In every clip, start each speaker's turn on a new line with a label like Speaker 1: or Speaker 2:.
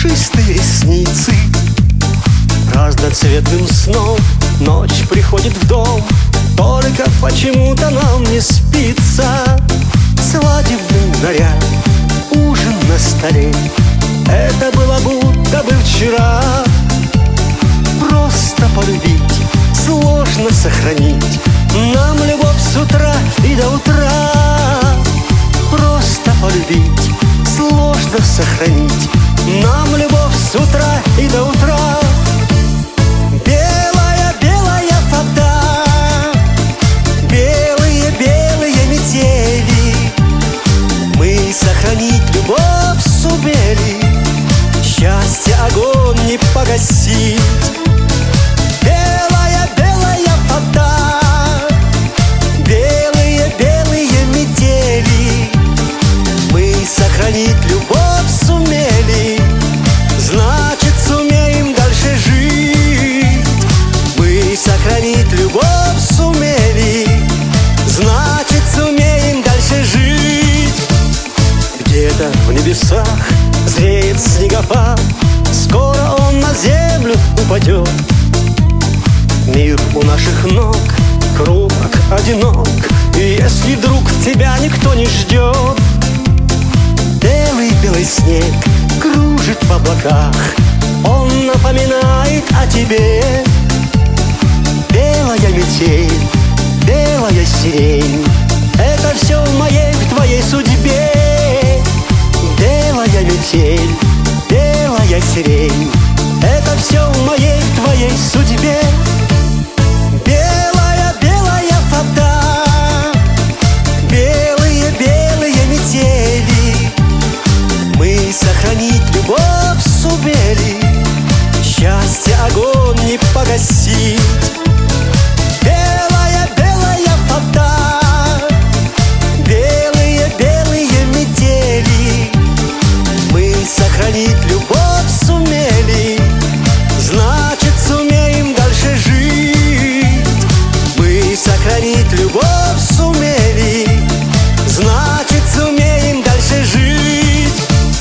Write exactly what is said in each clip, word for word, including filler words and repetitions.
Speaker 1: пушистые ресницы. Разноцветным сном ночь приходит в дом, только почему-то нам не спится. Свадебный наряд, ужин на столе, это было будто бы вчера. Просто полюбить сложно сохранить нам любовь с утра и до утра. Просто полюбить сложно сохранить нам любовь с утра и до утра. Белая, белая вода, белые, белые метели, мы сохранить любовь сумели, счастье огонь не погасить. Белая, белая вода, белые, белые метели, мы сохранить любовь сумели, значит сумеем дальше жить. Мы сохранить любовь сумели, значит сумеем дальше жить. Где-то в небесах зреет снегопад, скоро он на землю упадет. Мир у наших ног хрупок, одинок, и если вдруг тебя никто не ждет, белый-белый снег кружит в облаках, он напоминает о тебе. Белая метель, белая сирень, это все в моей, в твоей судьбе. Белая метель, белая сирень, это все в моей, в твоей судьбе. Белая, белая вода, белые, белые метели, мы сохранить любовь сумели, счастье огонь не погасить. Белая, белая вода, белые, белые метели, мы сохранить любовь сумели, значит сумеем дальше жить. Мы сохранить любовь сумели, значит сумеем дальше жить.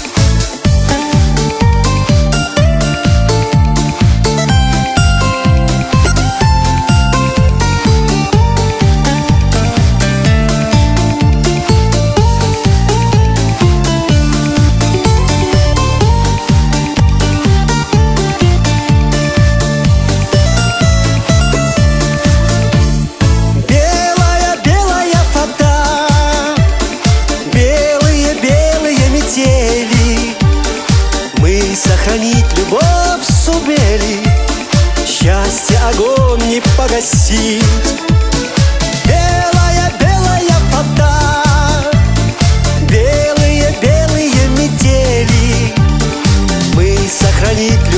Speaker 1: Мы сохранить любовь сумели, счастье огонь не погасить. Белая, белая вода, белые, белые метели, мы сохранить любовь